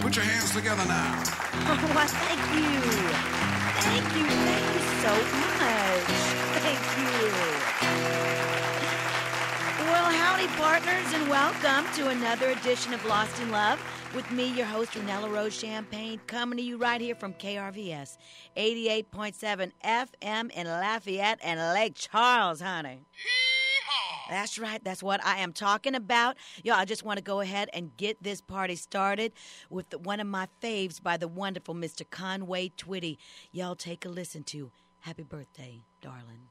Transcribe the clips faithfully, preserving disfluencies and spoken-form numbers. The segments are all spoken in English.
Put your hands together now. Oh, why, thank you. Thank you. Thank you so much. Thank you. Well, howdy, partners, and welcome to another edition of Lost in Love with me, your host, Renella Rose Champagne, coming to you right here from K R V S, eighty-eight point seven F M in Lafayette and Lake Charles, honey. That's right. That's what I am talking about. Yo, I just want to go ahead and get this party started with the, one of my faves by the wonderful Mister Conway Twitty. Y'all take a listen to Happy Birthday, Darling.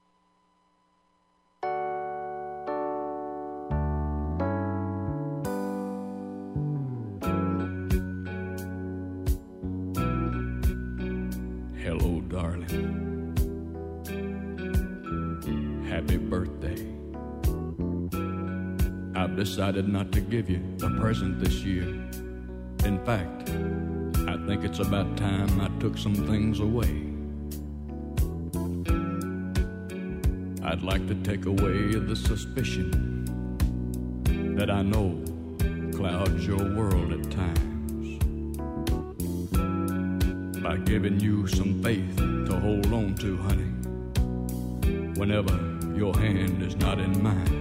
Hello, darling. Happy birthday. I've decided not to give you a present this year. In fact, I think it's about time I took some things away. I'd like to take away the suspicion that I know clouds your world at times, by giving you some faith to hold on to, honey, whenever your hand is not in mine.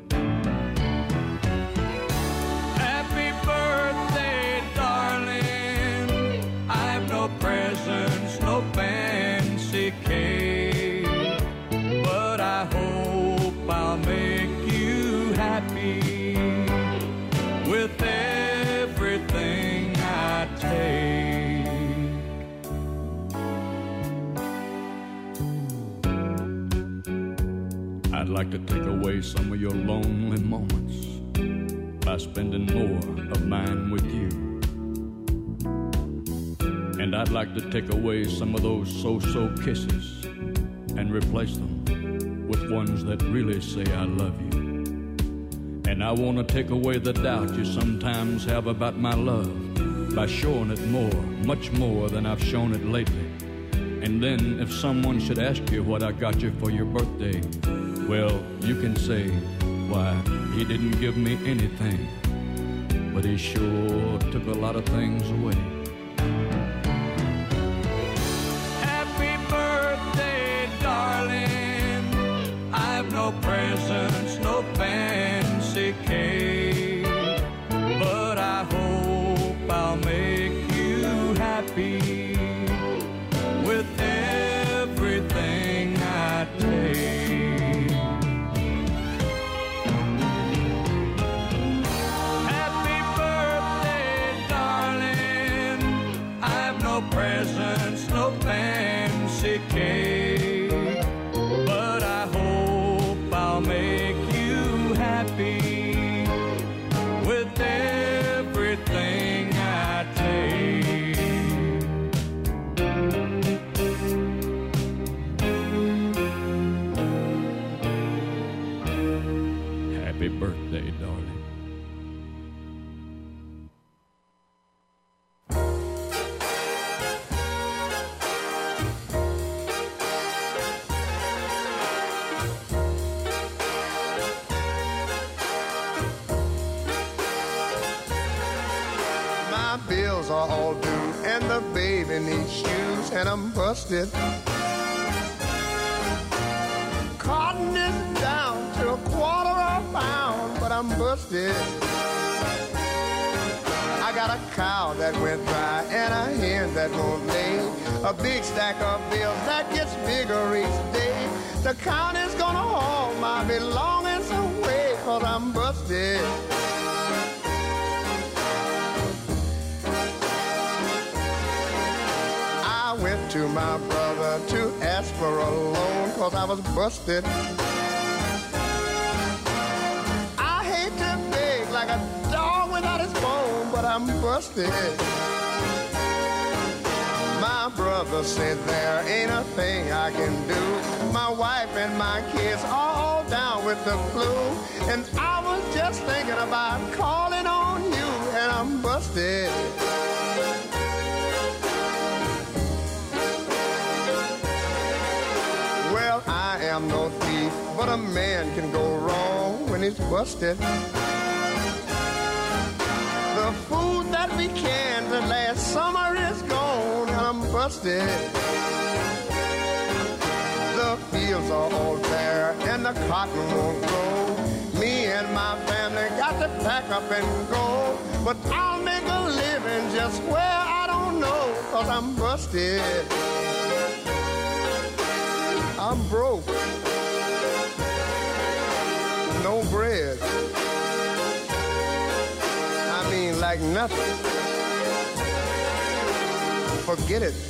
Presents, no fancy cake, but I hope I'll make you happy with everything I take. I'd like to take away some of your lonely moments by spending more of mine with you. And I'd like to take away some of those so-so kisses and replace them with ones that really say I love you. And I want to take away the doubt you sometimes have about my love by showing it more, much more than I've shown it lately. And then if someone should ask you what I got you for your birthday, well, you can say, why, he didn't give me anything, but he sure took a lot of things away. No presents, no fancy cake, but I hope I'll make you happy with everything I take. Happy birthday, darling. I've no presents, no fancy cake, but I hope I'll make you happy with everything I take. Happy birthday, darling. Bills are all due, and the baby needs shoes, and I'm busted. Cotton is down to a quarter of a pound, but I'm busted. I got a cow that went dry, and a hen that won't lay. A big stack of bills that gets bigger each day. The county's gonna haul my belongings away, 'cause I'm busted. I went to my brother to ask for a loan, 'cause I was busted. I hate to beg like a dog without his bone, but I'm busted. My brother said there ain't a thing I can do. My wife and my kids are all down with the flu, and I was just thinking about calling on you, and I'm busted. Well, I am no thief, but a man can go wrong when he's busted. The food that we canned that last summer is gone and I'm busted. The fields are all bare and the cotton won't grow. Me and my family got to pack up and go. But I'll make a living just where I don't know, 'cause I'm busted. I'm broke. No bread. I mean, like nothing. Forget it.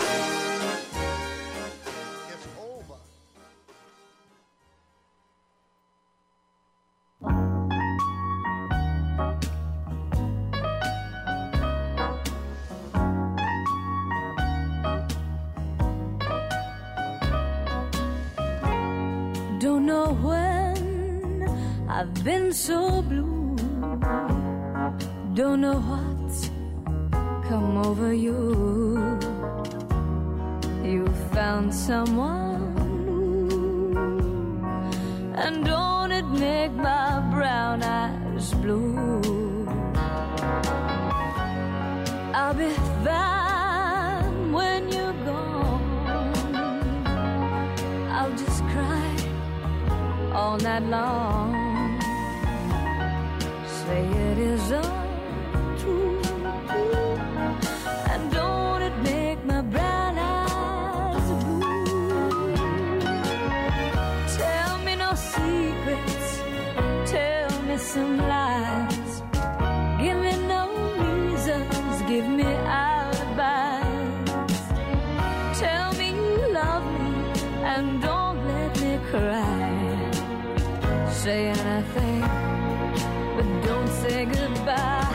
It's over. Don't know when I've been so blue. Don't know what's come over you. You found someone new, and don't it make my brown eyes blue? I'll be fine when you're gone. I'll just cry all night long. Say it is untrue, and don't it make my brown eyes blue? Tell me no secrets, tell me some lies. Give me no reasons, give me alibis. Tell me you love me and don't let me cry. Say anything, but don't say goodbye.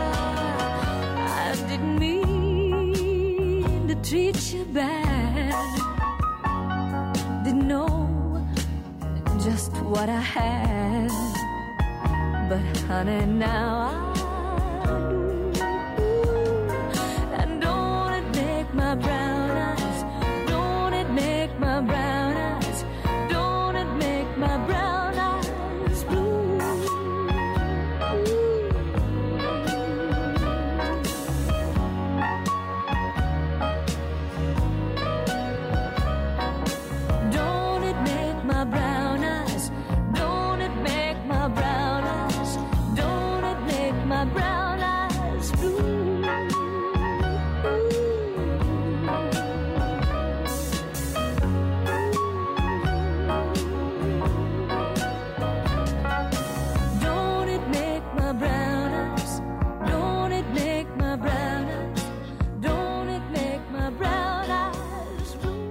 I didn't mean to treat you bad. Didn't know just what I had. But honey, now I do. And don't it make my brown eyes, don't it make my brown eyes, don't it make my brown eyes blue? Don't it make my brown eyes, don't it make my brown eyes, don't it make my brown eyes blue? Don't it make my brown eyes, don't it make my brown eyes, don't it make my brown eyes blue?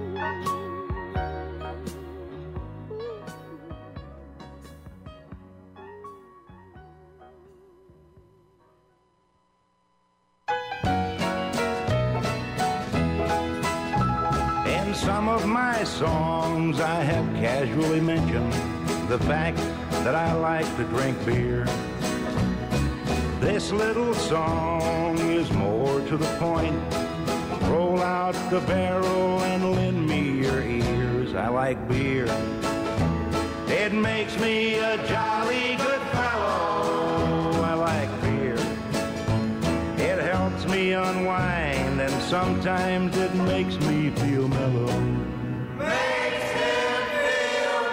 In some of my songs I have casually mentioned the fact that I like to drink beer. This little song is more to the point. Roll out the barrel and lend me your ears. I like beer. It makes me a jolly good fellow. I like beer. It helps me unwind, and sometimes it makes me feel mellow. Makes him feel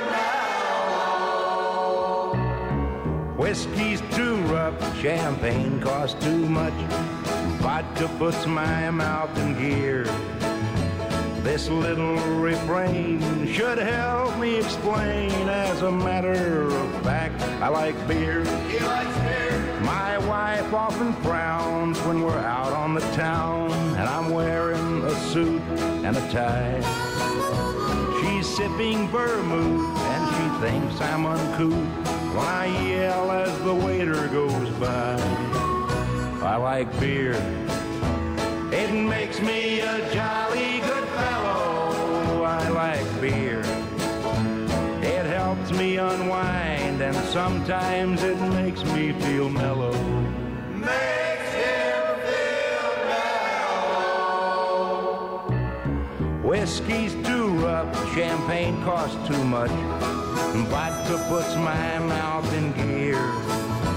mellow. Whiskey's too rough, champagne costs too much. Vodka puts my mouth in gear. This little refrain should help me explain. As a matter of fact, I like beer. He likes beer. My wife often frowns when we're out on the town and I'm wearing a suit and a tie. She's sipping vermouth and she thinks I'm uncouth when I yell as the waiter goes by. I like beer. It makes me a jolly good fellow. I like beer. It helps me unwind, and sometimes it makes me feel mellow. Makes him feel mellow. Whiskey's too rough, champagne costs too much. Vodka puts my mouth in gear.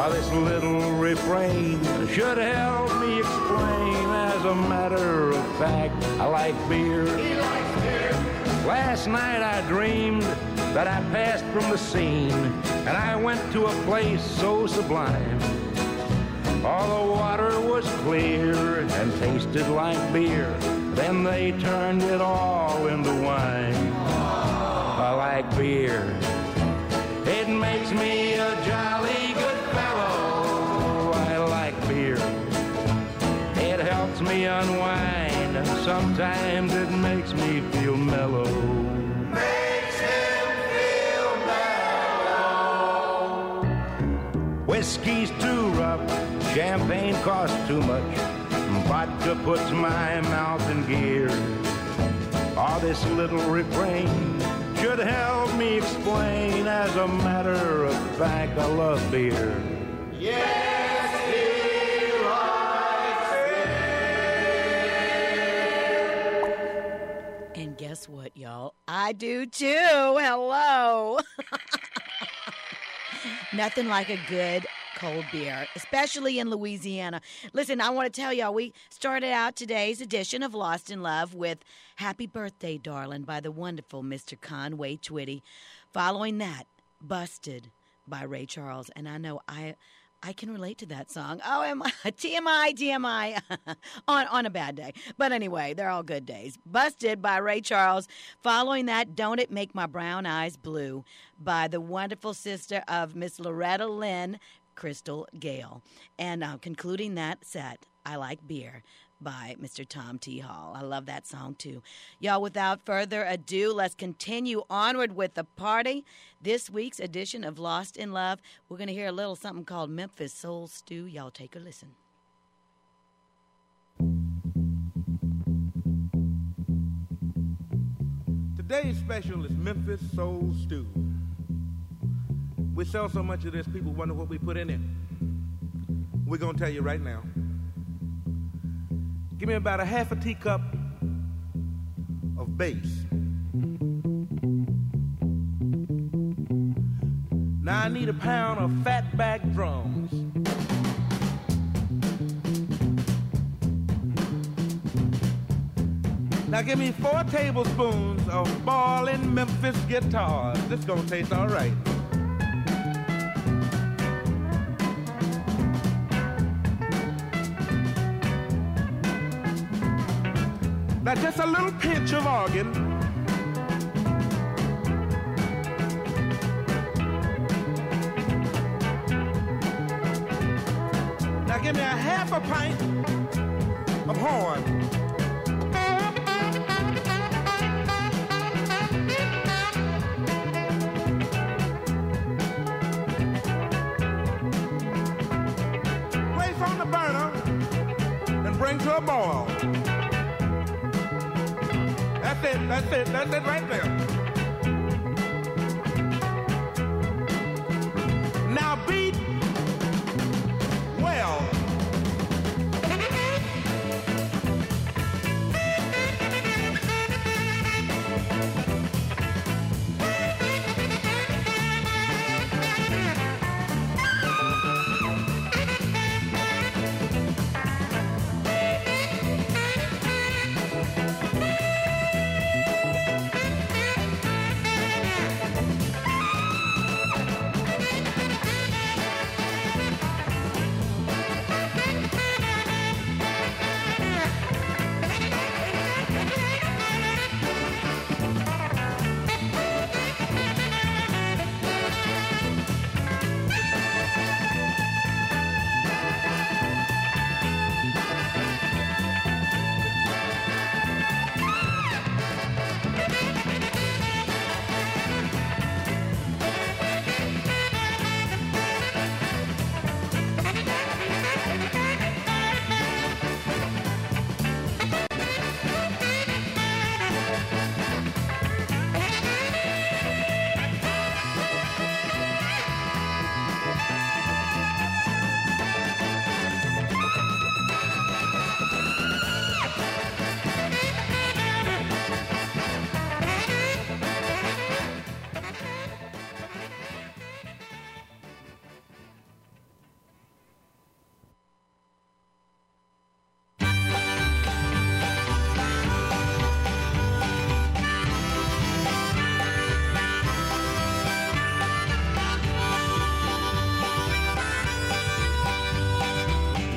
Oh, this little refrain should help me explain. As a matter of fact, I like beer. He likes beer. Last night I dreamed that I passed from the scene, and I went to a place so sublime. All the water was clear and tasted like beer. Then they turned it all into wine. I like beer. It makes me a jolly good fellow. I like beer. It helps me unwind. Sometimes it makes me feel mellow. Makes him feel mellow. Whiskey's too rough. Champagne costs too much. Vodka puts my mouth in gear. Oh, this little refrain should help me explain. As a matter of fact, I love beer. Yes, he likes beer. And guess what, y'all? I do too. Hello. Nothing like a good cold beer, especially in Louisiana. Listen, I want to tell y'all, we started out today's edition of Lost in Love with Happy Birthday, Darling by the wonderful Mister Conway Twitty. Following that, Busted by Ray Charles. And I know I I can relate to that song. Oh, am I? T M I, T M I, on, on a bad day. But anyway, they're all good days. Busted by Ray Charles. Following that, Don't It Make My Brown Eyes Blue by the wonderful sister of Miss Loretta Lynn, Crystal Gale. And uh, concluding that set, I Like Beer by Mister Tom T. Hall. I love that song too. Y'all, without further ado, let's continue onward with the party. This week's edition of Lost in Love, we're going to hear a little something called Memphis Soul Stew. Y'all take a listen. Today's special is Memphis Soul Stew. We sell so much of this, people wonder what we put in it. We're going to tell you right now. Give me about a half a teacup of bass. Now I need a pound of fatback drums. Now give me four tablespoons of ballin' Memphis guitars. This is gonna taste all right. Now just a little pinch of organ. Now give me a half a pint of horn. Place on the burner and bring to a boil. That's it, that's it, that's it right there. Now beat well.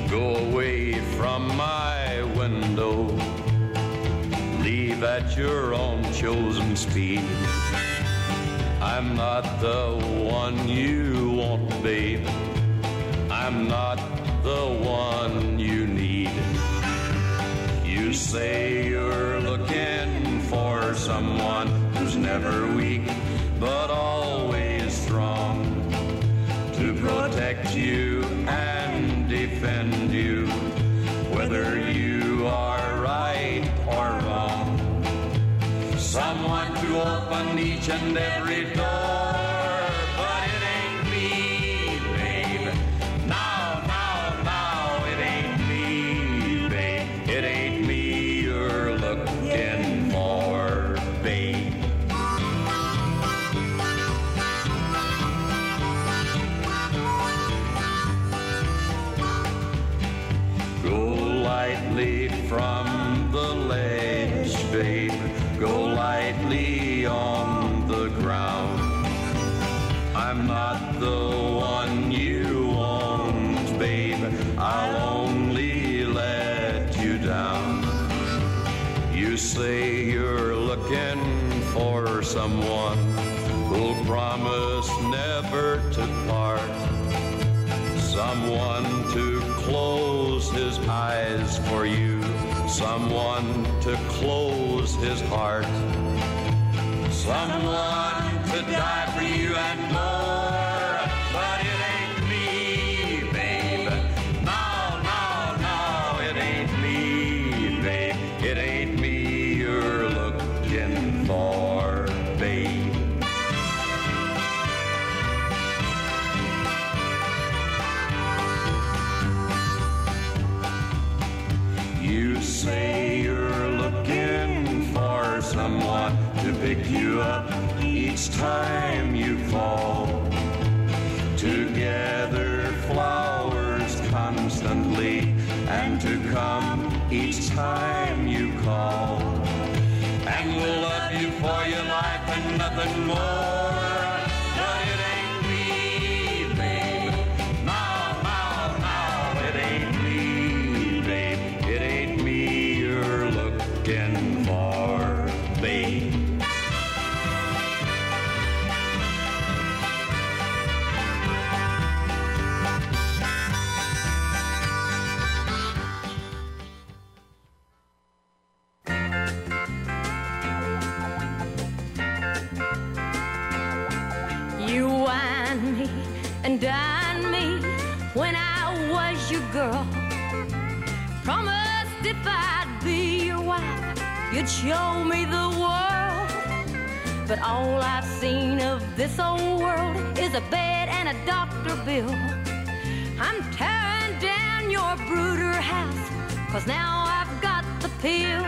Go away from my window. Leave at your own chosen speed. I'm not the one you want, babe. I'm not the one you need. You say you're looking for someone who's never weak, but always strong, to protect you and defend you, whether you are right or wrong. Someone to open each and every door, but it ain't me, babe. No, no, no, it ain't me, babe. It ain't me you're looking for, babe. Go lightly from the ledge, babe. Go lightly on the ground. I'm not the one you want, babe. I'll only let you down. You say you're looking for someone who'll promise never to part, someone to close his eyes for you, someone to close his heart, someone to die for you and more, but it ain't me, babe. No, no, no, it ain't me, babe. It ain't me you're looking for, babe. You say you're looking for someone to pick you up each time you fall, to gather flowers constantly and to come each time you call, and will love you for your life and nothing more. But it ain't me, babe. No, no, no, it ain't me, babe. It ain't me you're looking for, babe. You whined me and dined me when I was your girl. Promised if I'd be your wife, you'd show me the world. But all I've seen of this old world is a bed and a doctor bill. I'm tearing down your brooder house, 'cause now I've got the pill.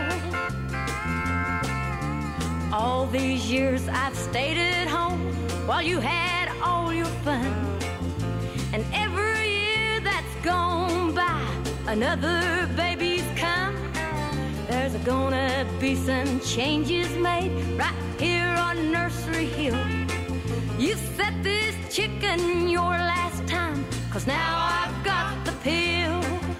All these years I've stayed at home while you had all your fun, and every year that's gone by, another baby's come. There's gonna be some changes made right here on Nursery Hill. You set this chicken your last time, 'cause now I've got the pill.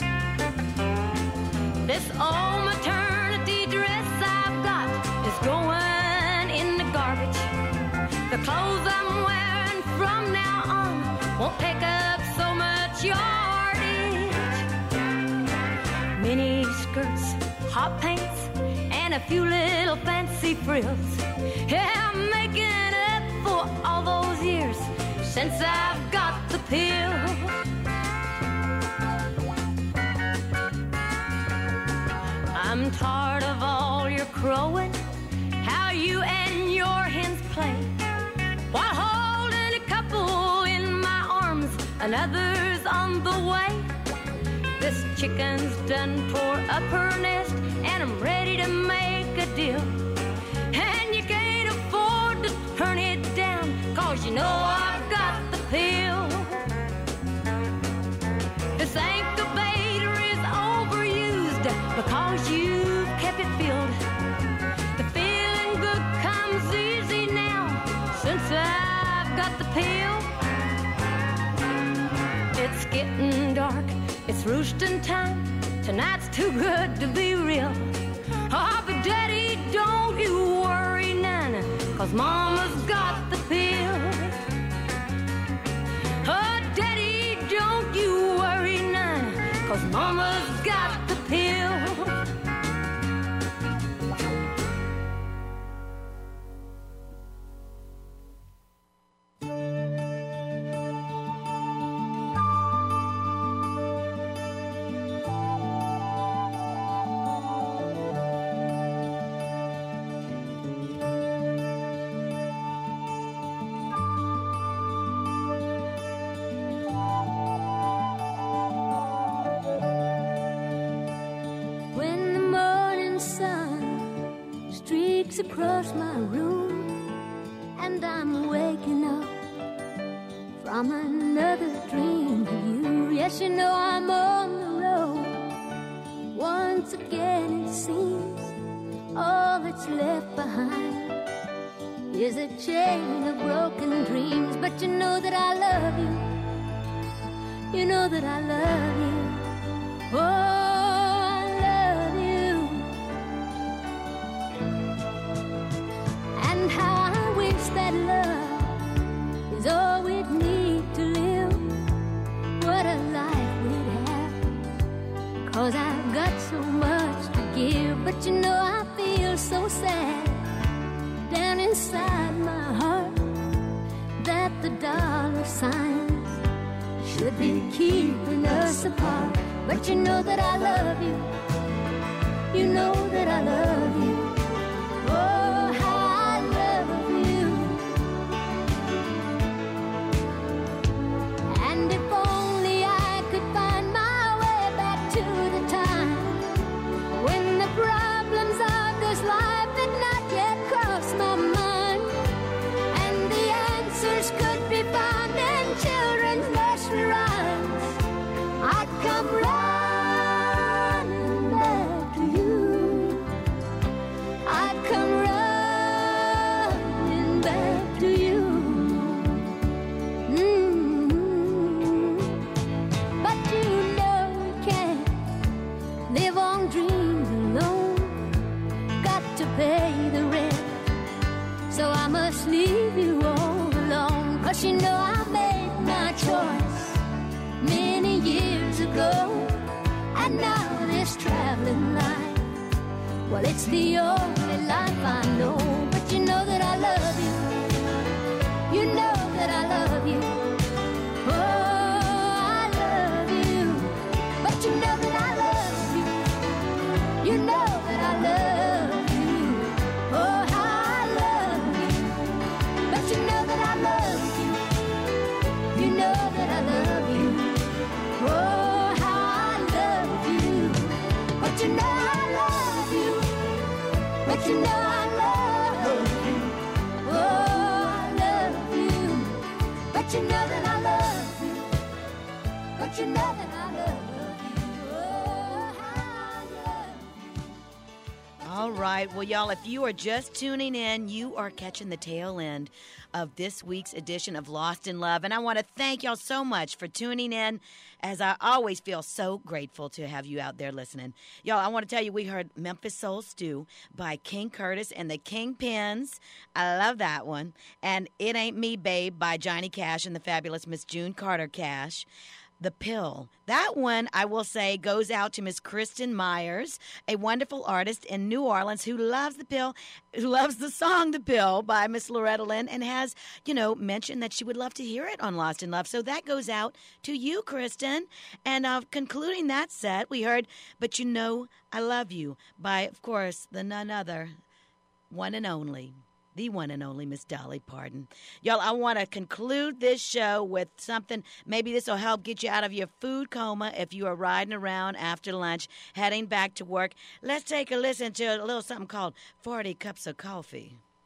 This old maternity dress I've got is going in the garbage. The clothes I'm wearing from now on won't take up so much yardage. Mini skirts, hot pants, and a few little fancy frills. Yeah, I'm making up for all those years since I've got the pill. I'm tired of all your crowing, how you and your hens play, while holding a couple in my arms, another's on the way. This chicken's done tore up her nest, and I'm ready to make a deal. And you can't afford to turn it down, 'cause you know I've got the pill. This incubator is overused because you've kept it filled. The feeling good comes easy now since I've got the pill. it's getting dark, it's roosting time. Tonight's too good to be real. Oh, but Daddy, don't you worry none, 'cause Mama's got the pill. Oh, Daddy, don't you worry none, 'cause Mama's got the pill. Across my room, and I'm waking up from another dream of you. Yes, you know I'm on the road. Once again it seems all that's left behind is a chain of broken dreams. But you know that I love you. You know that I love you. Oh, how I wish that love is all we'd need to live. What a life we'd have, 'cause I've got so much to give. But you know I feel so sad down inside my heart that the dollar signs should be keeping us apart. But you know that I love you. You know that I love you. Oh, leave you all alone. 'Cause you know I made my choice many years ago. And now this traveling life, well, it's the only life I know. But you know that I love you. You know that I love you. Oh, I love you. But you know that I love you. You know that I love you. Oh, how I love you. But you know that I love you. You know that I love you. Oh, how I love you. But you know I love you. But you know I love you. Oh, I love you. But you know that I love you. But you know that I love you. Oh, how I love you. All right. Well, y'all, if you are just tuning in, you are catching the tail end of this week's edition of Lost in Love. And I want to thank y'all so much for tuning in, as I always feel so grateful to have you out there listening. Y'all, I want to tell you, we heard Memphis Soul Stew by King Curtis and the Kingpins. I love that one. And It Ain't Me, Babe by Johnny Cash and the fabulous Miss June Carter Cash. The Pill. That one, I will say, goes out to Miss Kristen Myers, a wonderful artist in New Orleans who loves the pill, who loves the song The Pill by Miss Loretta Lynn, and has, you know, mentioned that she would love to hear it on Lost in Love. So that goes out to you, Kristen. And uh, concluding that set, we heard But You Know I Love You by, of course, the none other, one and only, the one and only Miss Dolly Parton. Y'all, I want to conclude this show with something. Maybe this will help get you out of your food coma if you are riding around after lunch, heading back to work. Let's take a listen to a little something called forty Cups of Coffee.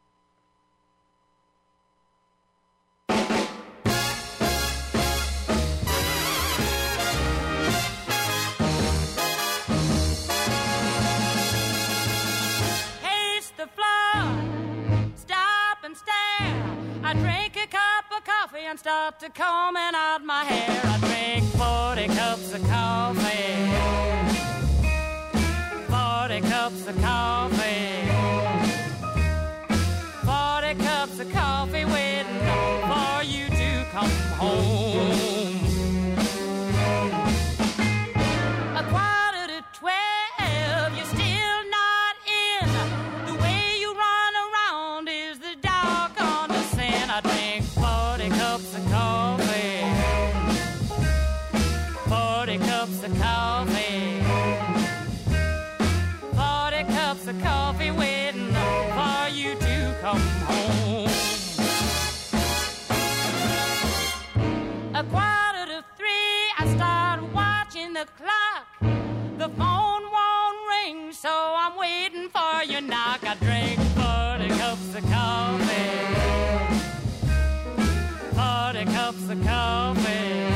Taste the floor. And stare. I drink a cup of coffee and start to combing out my hair. I drink forty cups of coffee. Forty cups of coffee waiting for you to come home. A quarter to three, I start watching the clock. The phone won't ring, so I'm waiting for your knock. I drink forty cups of coffee. Forty cups of coffee.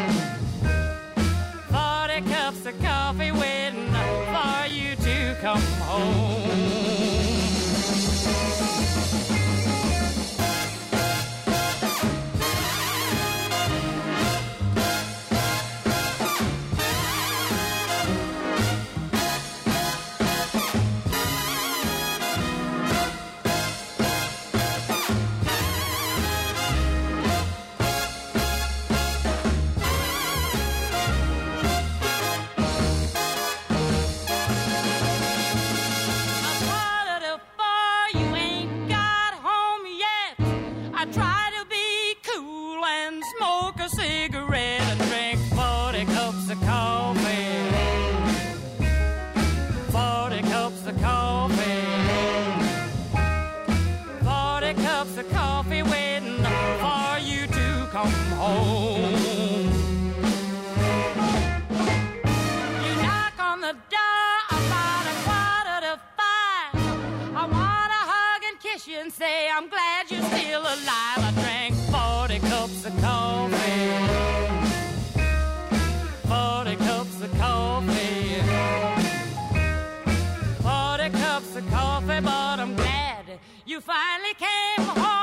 Forty cups of coffee waiting for you to come home. Say I'm glad you're still alive. I drank forty cups of coffee. Forty cups of coffee. Forty cups of coffee, but I'm glad you finally came home.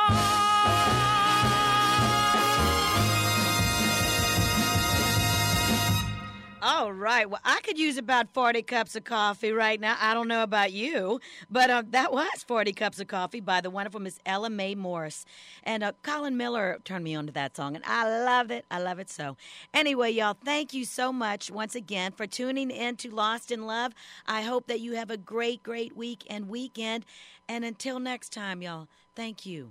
All right. Well, I could use about forty cups of coffee right now. I don't know about you, but uh, that was forty cups of coffee by the wonderful Miss Ella Mae Morris. And uh, Colin Miller turned me on to that song, and I love it. I love it so. Anyway, y'all, thank you so much once again for tuning in to Lost in Love. I hope that you have a great, great week and weekend. And until next time, y'all, thank you.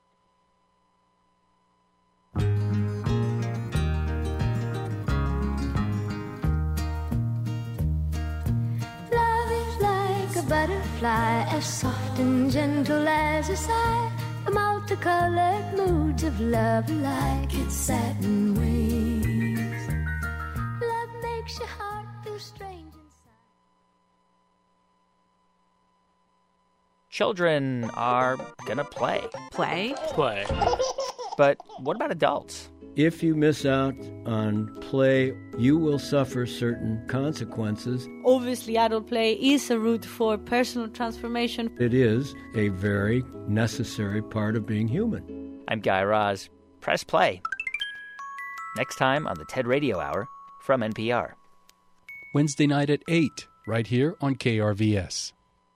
Butterfly as soft and gentle as a sigh, the multicolored moods of love like its satin wings. Love makes your heart feel strange inside. Children are gonna play. Play? Play. But what about adults? If you miss out on play, you will suffer certain consequences. Obviously, adult play is a route for personal transformation. It is a very necessary part of being human. I'm Guy Raz. Press play. Next time on the TED Radio Hour from N P R. Wednesday night at eight, right here on K R V S.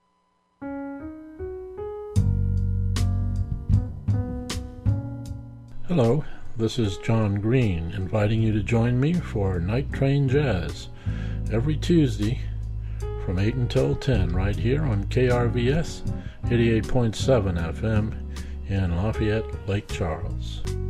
Hello. This is John Green, inviting you to join me for Night Train Jazz every Tuesday from eight until ten right here on K R V S eighty-eight point seven F M in Lafayette, Lake Charles.